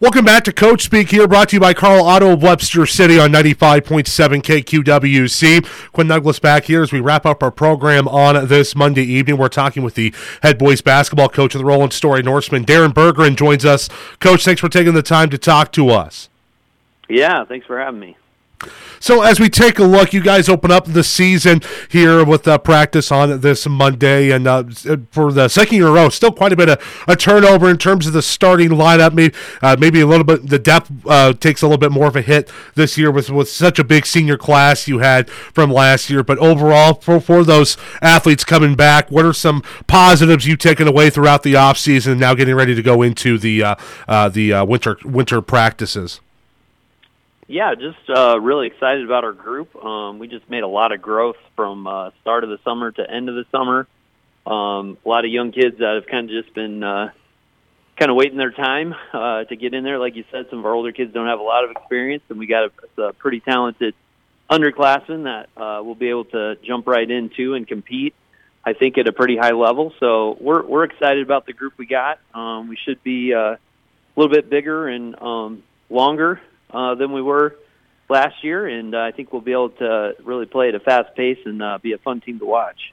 Welcome back to Coach Speak here, brought to you by Carl Otto of Webster City on 95.7 KQWC. Quinn Douglas back here as we wrap up our program on this Monday evening. We're talking with the head boys basketball coach of the Roland Story Norsemen. Darren Bergeron joins us. Coach, thanks for taking the time to talk to us. Yeah, thanks for having me. So as we take a look, you guys open up the season here with practice on this Monday, and for the second year in a row, still quite a bit of a turnover in terms of the starting lineup. Maybe a little bit, the depth takes a little bit more of a hit this year with such a big senior class you had from last year. But overall, for those athletes coming back, what are some positives you've taken away throughout the offseason and now getting ready to go into the winter practices? Yeah, just really excited about our group. We just made a lot of growth from start of the summer to end of the summer. A lot of young kids that have kind of just been kind of waiting their time to get in there. Like you said, some of our older kids don't have a lot of experience, and we got a pretty talented underclassmen that will be able to jump right into and compete, I think, at a pretty high level. So we're excited about the group we got. We should be a little bit bigger and longer than we were last year, and I think we'll be able to really play at a fast pace and be a fun team to watch.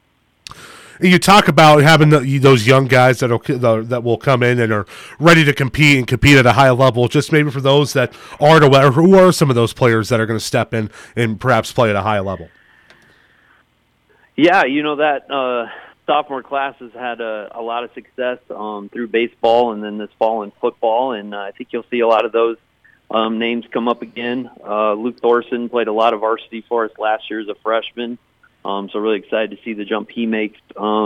You talk about having those young guys that will come in and are ready to compete at a high level. Just maybe for those that aren't aware, who are some of those players that are going to step in and perhaps play at a high level? Yeah, that sophomore class has had a lot of success through baseball and then this fall in football, and I think you'll see a lot of those names come up again. Luke Thorson played a lot of varsity for us last year as a freshman, so really excited to see the jump he makes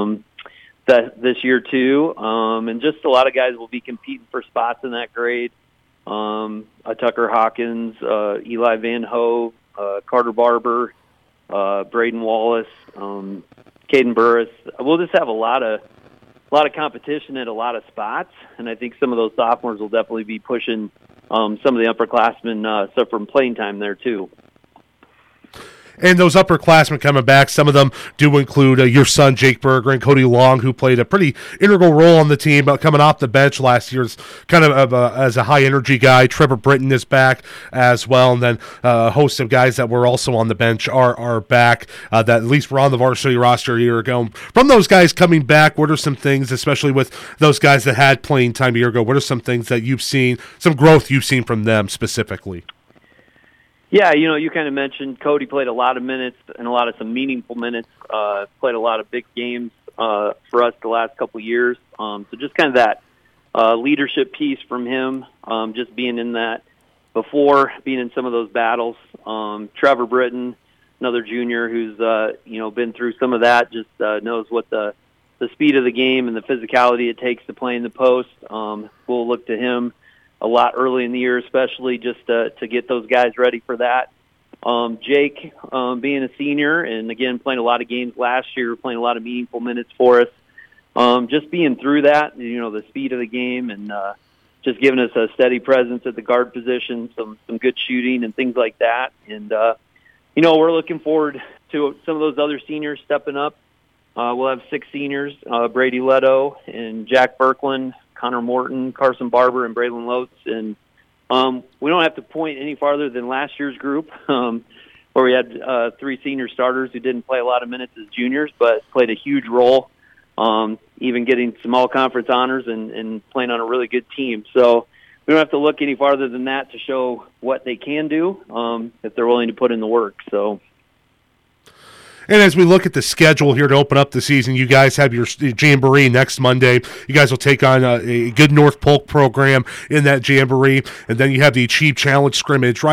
this year too. And just a lot of guys will be competing for spots in that grade. Tucker Hawkins, Eli Van Hove, Carter Barber, Braden Wallace, Caden Burris. We'll just have a lot of competition at a lot of spots, and I think some of those sophomores will definitely be pushing some of the upperclassmen from playing time there too. And those upperclassmen coming back, some of them do include your son, Jake Bergeron, Cody Long, who played a pretty integral role on the team, coming off the bench last year as a high-energy guy. Trevor Britton is back as well, and then a host of guys that were also on the bench are back, that at least were on the varsity roster a year ago. From those guys coming back, what are some things, especially with those guys that had playing time a year ago, what are some things that you've seen, some growth you've seen from them specifically? Yeah, you kind of mentioned Cody played a lot of minutes and a lot of some meaningful minutes, played a lot of big games for us the last couple of years. So just kind of that leadership piece from him, just being in that before, being in some of those battles. Trevor Britton, another junior who's, been through some of that, just knows what the speed of the game and the physicality it takes to play in the post. We'll look to him a lot early in the year, especially just to get those guys ready for that. Jake, being a senior and, again, playing a lot of games last year, playing a lot of meaningful minutes for us. Just being through that, the speed of the game and just giving us a steady presence at the guard position, some good shooting and things like that. And, we're looking forward to some of those other seniors stepping up. We'll have 6 seniors, Brady Leto and Jack Birkland, Connor Morton, Carson Barber, and Braylon Lotes. And we don't have to point any farther than last year's group, where we had 3 senior starters who didn't play a lot of minutes as juniors, but played a huge role, even getting some all-conference honors and playing on a really good team. So we don't have to look any farther than that to show what they can do if they're willing to put in the work. So. And as we look at the schedule here to open up the season, you guys have your Jamboree next Monday. You guys will take on a good North Polk program in that Jamboree. And then you have the Achieve Challenge scrimmage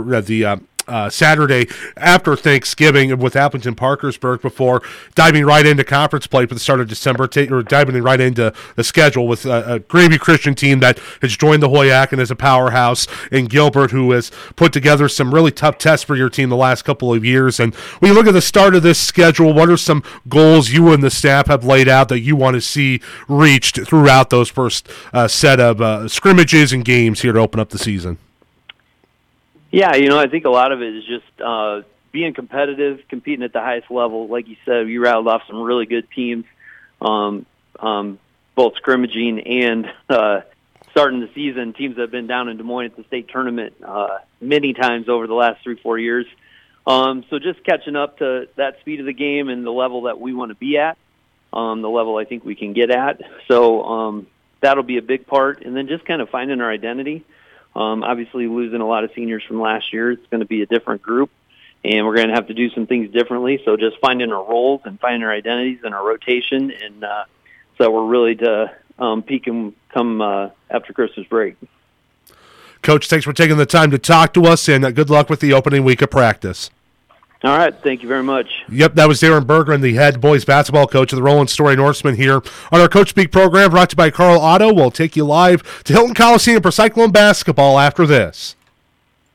Saturday after Thanksgiving with Appleton Parkersburg before diving right into conference play for the start of December, diving right into the schedule with a Gravy Christian team that has joined the Hoyakin as a powerhouse, and Gilbert, who has put together some really tough tests for your team the last couple of years. And when you look at the start of this schedule, what are some goals you and the staff have laid out that you want to see reached throughout those first set of scrimmages and games here to open up the season? Yeah, I think a lot of it is just being competitive, competing at the highest level. Like you said, you rattled off some really good teams, both scrimmaging and starting the season, teams that have been down in Des Moines at the state tournament many times over the last 3-4 years. So just catching up to that speed of the game and the level that we want to be at, the level I think we can get at. So that'll be a big part. And then just kind of finding our identity. Obviously losing a lot of seniors from last year, it's going to be a different group, and we're going to have to do some things differently. So just finding our roles and finding our identities and our rotation, and so we're really to peak and come after Christmas break. Coach, thanks for taking the time to talk to us, and good luck with the opening week of practice. All right, thank you very much. Yep, that was Darren Berggren, the head boys basketball coach of the Roland Story Norsemen here on our Coach Speak program, brought to you by Carl Auto. We'll take you live to Hilton Coliseum for Cyclone basketball after this.